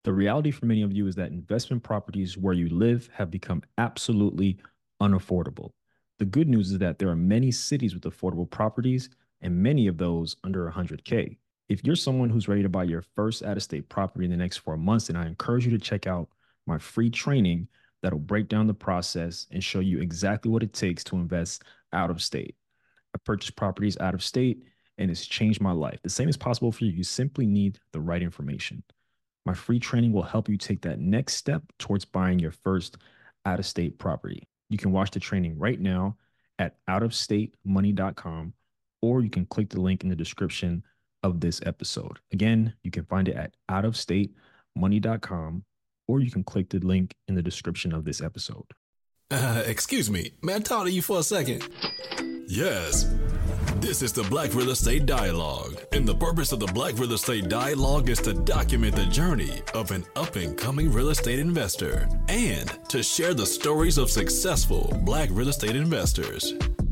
The reality for many of you is that investment properties where you live have become absolutely unaffordable. The good news is that there are many cities with affordable properties and many of those under 100K. If you're someone who's ready to buy your first out of state property in the next 4 months, then I encourage you to check out my free training that'll break down the process and show you exactly what it takes to invest out of state. I purchased properties out of state and it's changed my life. The same is possible for you. You simply need the right information. My free training will help you take that next step towards buying your first out of state property. You can watch the training right now at outofstatemoney.com, or you can click the link in the description of this episode. Again, you can find it at outofstatemoney.com, or you can click the link in the description of this episode. Excuse me, may I talk to you for a second? Yes. This is the Black Real Estate Dialogue, and the purpose of the Black Real Estate Dialogue is to document the journey of an up-and-coming real estate investor and to share the stories of successful Black real estate investors.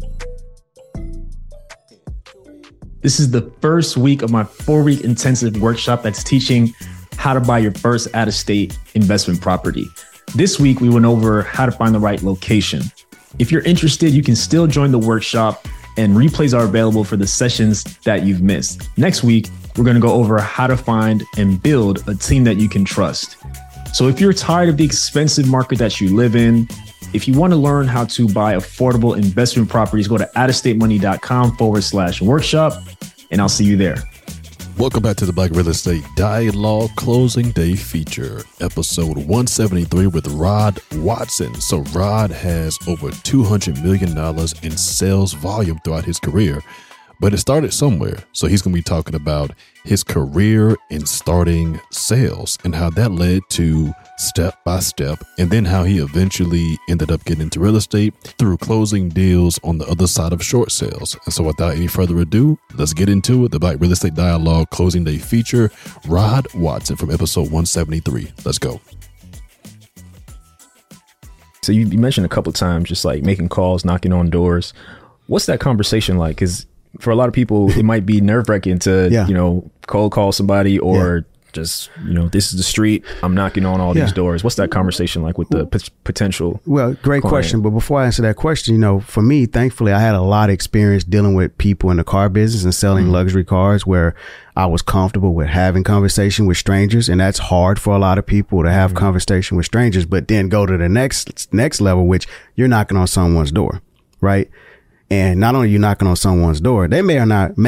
This is the first week of my 4-week intensive workshop that's teaching how to buy your first out-of-state investment property. This week, we went over how to find the right location. If you're interested, you can still join the workshop, and replays are available for the sessions that you've missed. Next week, we're going to go over how to find and build a team that you can trust. So if you're tired of the expensive market that you live in, if you want to learn how to buy affordable investment properties, go to outofstatemoney.com/workshop, and I'll see you there. Welcome back to the Black Real Estate Dialogue Closing Day Feature, episode 173 with Rod Watson. So Rod has over $200 million in sales volume throughout his career, but it started somewhere. So he's going to be talking about his career in starting sales and how that led to step by step, and then how he eventually ended up getting into real estate through closing deals on the other side of short sales. And so without any further ado, let's get into it. The Black Real Estate Dialogue Closing Day Feature, Rod Watson from episode 173. Let's go. So you mentioned a couple of times just like making calls, knocking on doors. What's that conversation like? Because for a lot of people, it might be nerve-wracking to, cold call somebody or just, this is the street. I'm knocking on all these doors. What's that conversation like with the potential? Well, great client? question. But before I answer that question, for me, thankfully, I had a lot of experience dealing with people in the car business and selling luxury cars where I was comfortable with having conversation with strangers. And that's hard for a lot of people to have conversation with strangers, but then go to the next level, which you're knocking on someone's door, right? And not only are you knocking on someone's door, they may or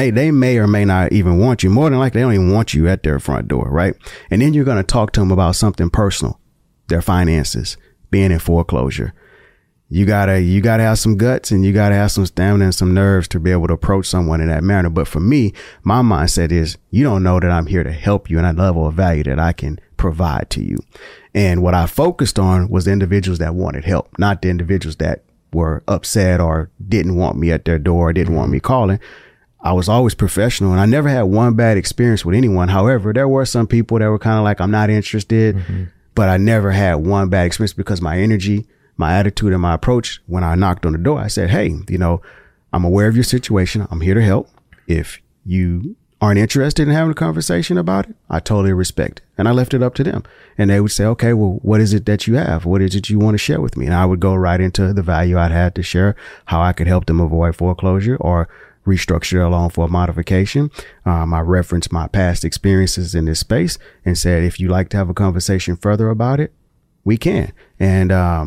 may not even want you. More than likely, they don't even want you at their front door, right? And then you're going to talk to them about something personal, their finances, being in foreclosure. You gotta have some guts, and you gotta have some stamina and some nerves to be able to approach someone in that manner. But for me, my mindset is, you don't know that I'm here to help you and a level of value that I can provide to you. And what I focused on was the individuals that wanted help, not the individuals that were upset or didn't want me at their door or didn't want me calling. I was always professional, and I never had one bad experience with anyone. However, there were some people that were kind of like, I'm not interested, but I never had one bad experience because my energy, my attitude, and my approach, when I knocked on the door, I said, hey, I'm aware of your situation. I'm here to help. If you aren't interested in having a conversation about it, I totally respect it. And I left it up to them. And they would say, okay, well, what is it that you have? What is it you want to share with me? And I would go right into the value I'd had to share, how I could help them avoid foreclosure or restructure their loan for a modification. I referenced my past experiences in this space and said, if you'd like to have a conversation further about it, we can. And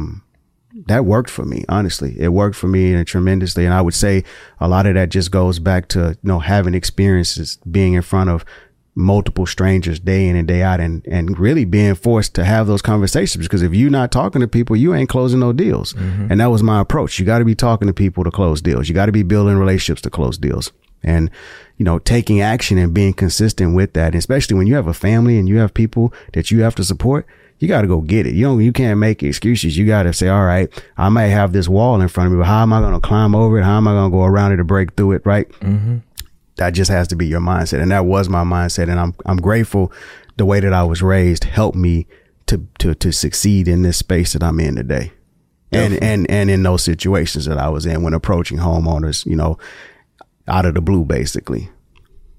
that worked for me. Honestly, it worked for me tremendously. And I would say a lot of that just goes back to, having experiences, being in front of multiple strangers day in and day out, and really being forced to have those conversations, because if you're not talking to people, you ain't closing no deals. And that was my approach. You got to be talking to people to close deals. You got to be building relationships to close deals. And, taking action and being consistent with that, especially when you have a family and you have people that you have to support, you got to go get it. You can't make excuses. You got to say, all right, I might have this wall in front of me, but how am I going to climb over it? How am I going to go around it to break through it? Right. That just has to be your mindset. And that was my mindset. And I'm grateful the way that I was raised helped me to succeed in this space that I'm in today. And in those situations that I was in when approaching homeowners, out of the blue, basically.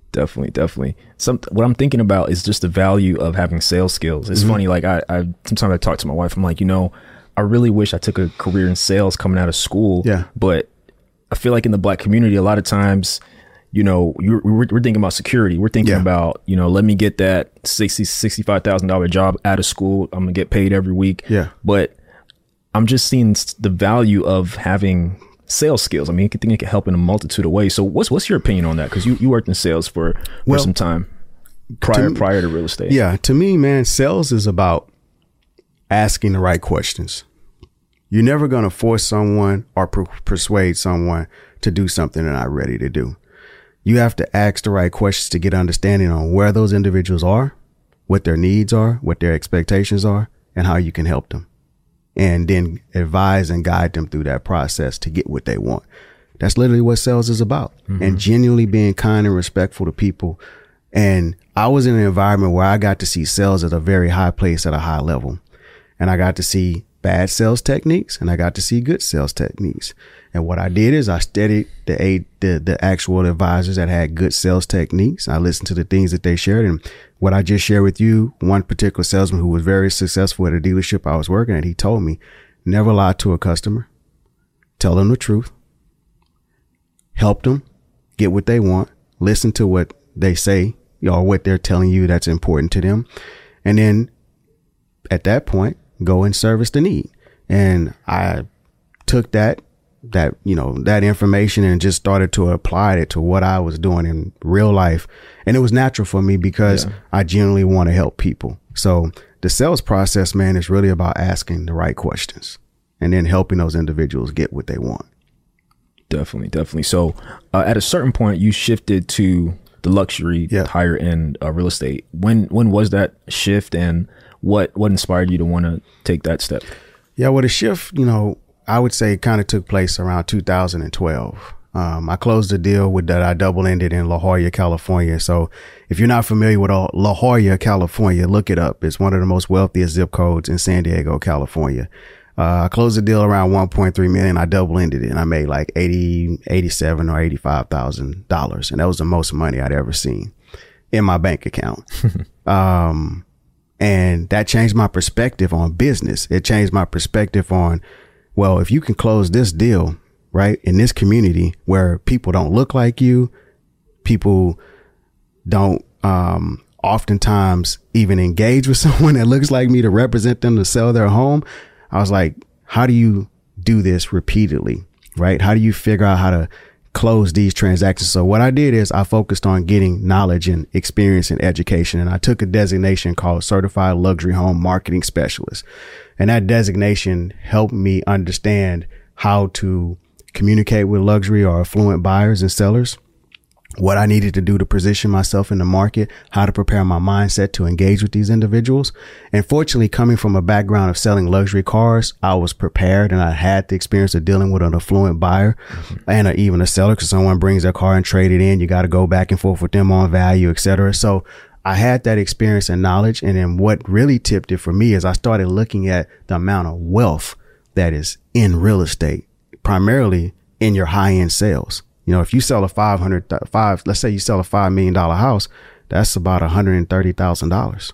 Definitely. What I'm thinking about is just the value of having sales skills. It's funny, like I sometimes I talk to my wife, I'm like, I really wish I took a career in sales coming out of school. Yeah. But I feel like in the Black community, a lot of times, we're thinking about security. We're thinking about, let me get that $65,000 job out of school. I'm gonna get paid every week. Yeah. But I'm just seeing the value of having sales skills. I mean, I think it can help in a multitude of ways. So what's your opinion on that? Because you worked in sales for some time prior to real estate. Yeah. To me, man, sales is about asking the right questions. You're never going to force someone or persuade someone to do something they're not ready to do. You have to ask the right questions to get understanding on where those individuals are, what their needs are, what their expectations are, and how you can help them. And then advise and guide them through that process to get what they want. That's literally what sales is about. And genuinely being kind and respectful to people. And I was in an environment where I got to see sales at a very high place at a high level. And I got to see bad sales techniques and I got to see good sales techniques. And what I did is I studied the actual advisors that had good sales techniques. I listened to the things that they shared. And what I just shared with you, one particular salesman who was very successful at a dealership I was working at, he told me, never lie to a customer, tell them the truth, help them get what they want, listen to what they say or what they're telling you that's important to them. And then at that point, go and service the need. And I took that information and just started to apply it to what I was doing in real life. And it was natural for me because I genuinely want to help people. So the sales process, man, is really about asking the right questions and then helping those individuals get what they want. Definitely. So at a certain point, you shifted to the luxury, higher end real estate. When was that shift, and what inspired you to want to take that step? Yeah, well, the shift, I would say kind of took place around 2012. I closed a deal that I double-ended in La Jolla, California. So if you're not familiar with La Jolla, California, look it up. It's one of the most wealthiest zip codes in San Diego, California. I closed the deal around 1.3 million. I double-ended it and I made like $87,000 or $85,000. And that was the most money I'd ever seen in my bank account. And that changed my perspective on business. It changed my perspective on, well, if you can close this deal, right, in this community where people don't look like you, people don't oftentimes even engage with someone that looks like me to represent them to sell their home. I was like, how do you do this repeatedly, right? How do you figure out how to close these transactions? So what I did is I focused on getting knowledge and experience and education. And I took a designation called Certified Luxury Home Marketing Specialist. And that designation helped me understand how to communicate with luxury or affluent buyers and sellers, what I needed to do to position myself in the market, how to prepare my mindset to engage with these individuals. And fortunately, coming from a background of selling luxury cars, I was prepared and I had the experience of dealing with an affluent buyer and even a seller, because someone brings their car and trade it in. You got to go back and forth with them on value, etc. So I had that experience and knowledge. And then what really tipped it for me is I started looking at the amount of wealth that is in real estate, primarily in your high end sales. If you sell let's say you sell a $5 million house, that's about $130,000.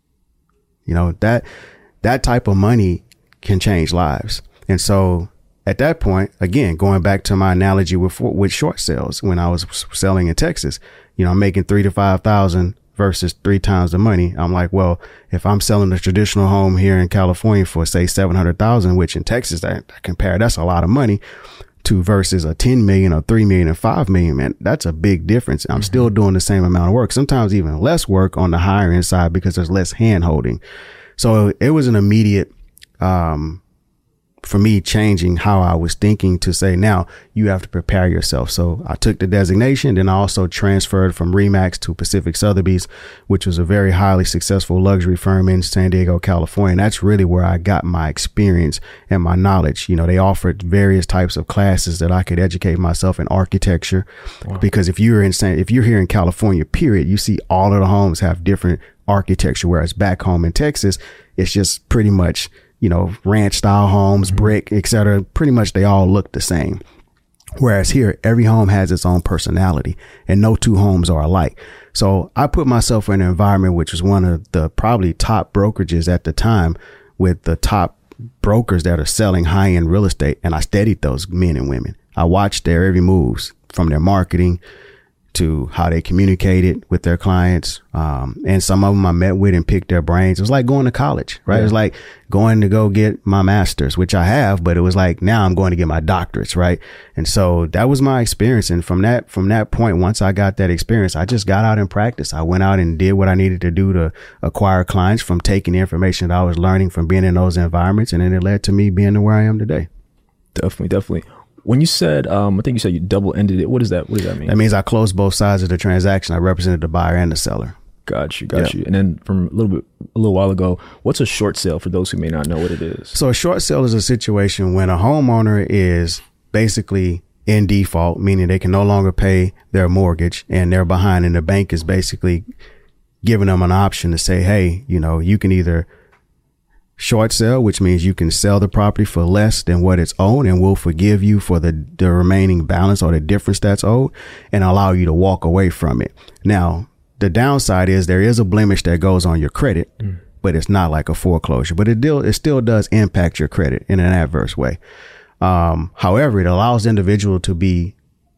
That type of money can change lives. And so at that point, again, going back to my analogy with short sales, when I was selling in Texas, I'm making $3,000 to $5,000 versus 3 times the money. I'm like, well, if I'm selling a traditional home here in California for say $700,000, which in Texas, that's a lot of money, to versus a 10 million or 3 million and 5 million, man, that's a big difference. I'm still doing the same amount of work, sometimes even less work on the higher end side because there's less hand holding. So it was an immediate, for me, changing how I was thinking to say, now you have to prepare yourself. So I took the designation. Then I also transferred from RE/MAX to Pacific Sotheby's, which was a very highly successful luxury firm in San Diego, California. And that's really where I got my experience and my knowledge. They offered various types of classes that I could educate myself in architecture. Wow. Because if you're here in California, period, you see all of the homes have different architecture, whereas back home in Texas, it's just pretty much ranch style homes, brick, etc. Pretty much they all look the same. Whereas here, every home has its own personality and no two homes are alike. So I put myself in an environment which was one of the probably top brokerages at the time, with the top brokers that are selling high-end real estate. And I studied those men and women. I watched their every moves, from their marketing to how they communicated with their clients. And some of them I met with and picked their brains. It was like going to college, right? Yeah. It was like going to go get my master's, which I have, but it was like, now I'm going to get my doctorates, right? And so that was my experience. And from that point, once I got that experience, I just got out and practiced. I went out and did what I needed to do to acquire clients from taking the information that I was learning from being in those environments. And then it led to me being to where I am today. Definitely. When you said, I think you said you double-ended it. What does that mean? That means I closed both sides of the transaction. I represented the buyer and the seller. Got you. And then from a little while ago, what's a short sale for those who may not know what it is? So a short sale is a situation when a homeowner is basically in default, meaning they can no longer pay their mortgage and they're behind, and the bank is basically giving them an option to say, hey, you can either short sale, which means you can sell the property for less than what it's owed, and we'll forgive you for the remaining balance or the difference that's owed and allow you to walk away from it. Now, the downside is there is a blemish that goes on your credit, but it's not like a foreclosure, but it still does impact your credit in an adverse way. However, it allows the individual to be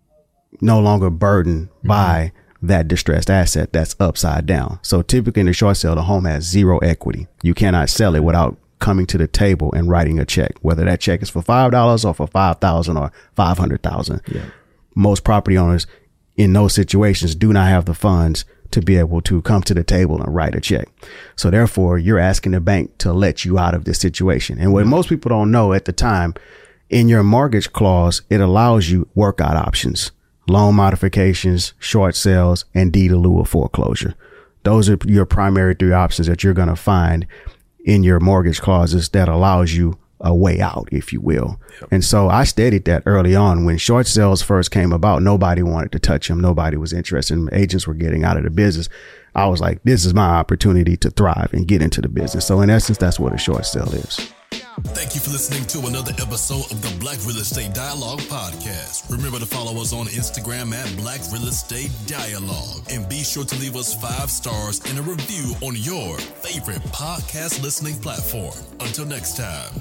no longer burdened by that distressed asset that's upside down. So typically in the short sale, the home has zero equity. You cannot sell it without coming to the table and writing a check, whether that check is for $5 or for $5,000 or $500,000. Yeah. Most property owners in those situations do not have the funds to be able to come to the table and write a check. So therefore, you're asking the bank to let you out of this situation. And what most people don't know at the time, in your mortgage clause, it allows you workout options, loan modifications, short sales, and deed in lieu of foreclosure. Those are your primary three options that you're going to find in your mortgage clauses that allows you a way out, if you will. Yep. And so I stated that early on when short sales first came about, nobody wanted to touch them. Nobody was interested. Agents were getting out of the business. I was like, this is my opportunity to thrive and get into the business. So in essence, that's what a short sale is. Thank you for listening to another episode of the Black Real Estate Dialogue podcast. Remember to follow us on Instagram at Black Real Estate Dialogue. And be sure to leave us 5 stars and a review on your favorite podcast listening platform. Until next time.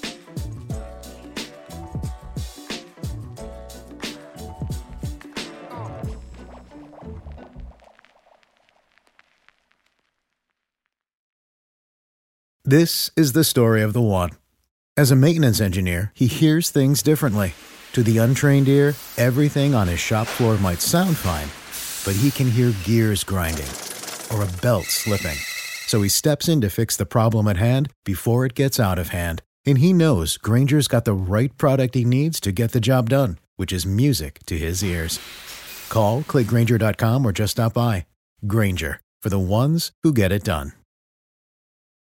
This is the story of the one. As a maintenance engineer, he hears things differently. To the untrained ear, everything on his shop floor might sound fine, but he can hear gears grinding or a belt slipping. So he steps in to fix the problem at hand before it gets out of hand. And he knows Grainger's got the right product he needs to get the job done, which is music to his ears. Call, click Grainger.com, or just stop by. Grainger, for the ones who get it done.